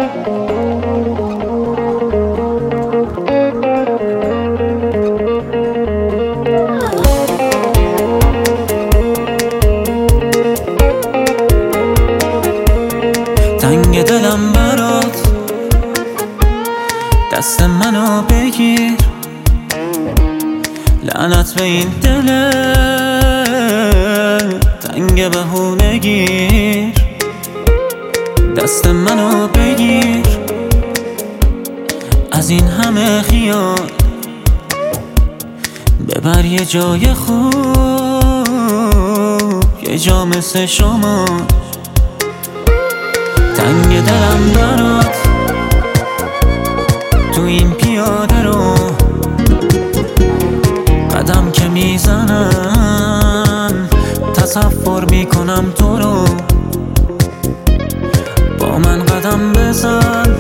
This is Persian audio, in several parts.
تنگ دلم برات، دست منو بگیر، لعنت به این دل تنگ بهونگیر. دست منو بگیر، از این همه خیال ببر یه جای خوب، یه جا مثل شما. تنگ دلم برات، تو این پیاده رو قدم که میزنم تصور میکنم تو رو. با من قدم بزن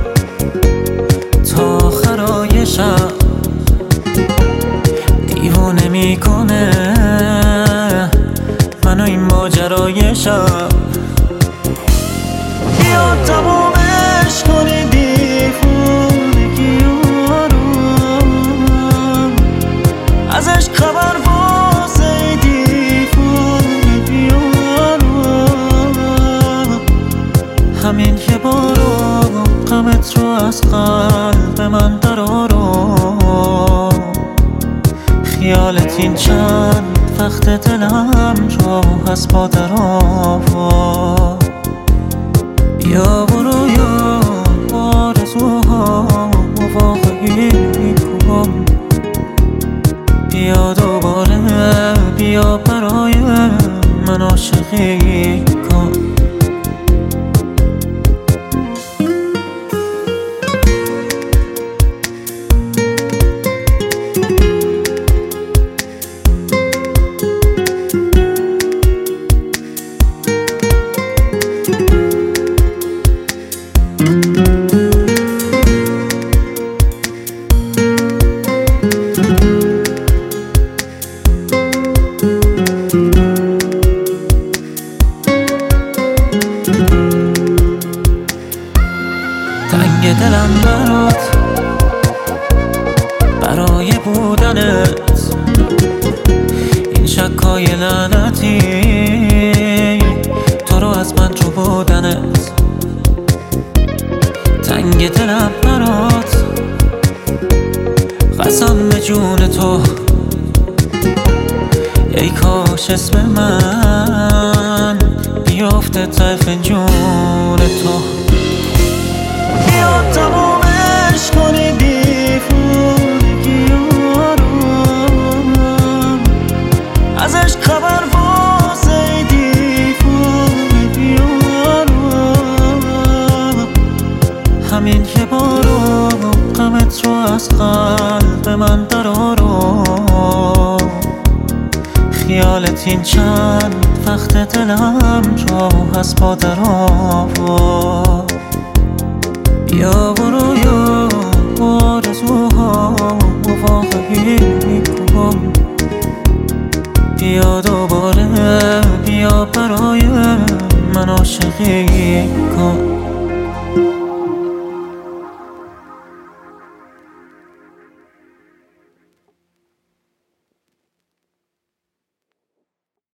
تا آخرای شب، دیوانه میکنه منو این ماجرای شب. بیا تمومش کنی دیوونگی رو، ازش خبر واسه دیوونگی رو. همین یه بارو غمت رو از قلب من درارو. خیالت این چند وقت دلم رو از پا درآورد. بیا برو یا آرزوها واقعی کن، بیا دوباره، بیا برای من عاشقی کن. تنگ دلم برات، برای بودنت این شکای لعنتی، تو رو از من جو بودنت. تنگ دلم برات، قسم به جون تو، ای کاش اسم من بیافته ته فنجون تو. بیا تمومش کنی دیوونگی رو، ازش خبر واسه دیوونگی رو. همین یه بارو غمت رو از قلب من درارو. خیالت این چند وقت دلم رو از پا درآورد. بیا برو یا آرزوها واقعی کن، بیا دوباره، بیا برای من عاشقی کن.